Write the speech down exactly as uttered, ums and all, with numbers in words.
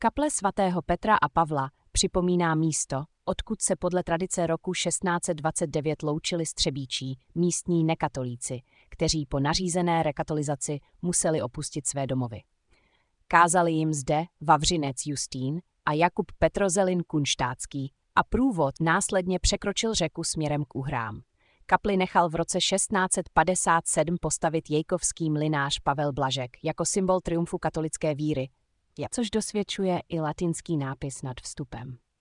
Kaple svatého Petra a Pavla připomíná místo, odkud se podle tradice roku šestnáct set dvacet devět loučili střebíčí, místní nekatolíci, kteří po nařízené rekatolizaci museli opustit své domovy. Kázali jim zde Vavřinec Justín a Jakub Petrozelin Kunštátský a průvod následně překročil řeku směrem k Uhrám. Kapli nechal v roce šestnáct set padesát sedm postavit jejkovský mlynář Pavel Blažek jako symbol triumfu katolické víry, což dosvědčuje i latinský nápis nad vstupem.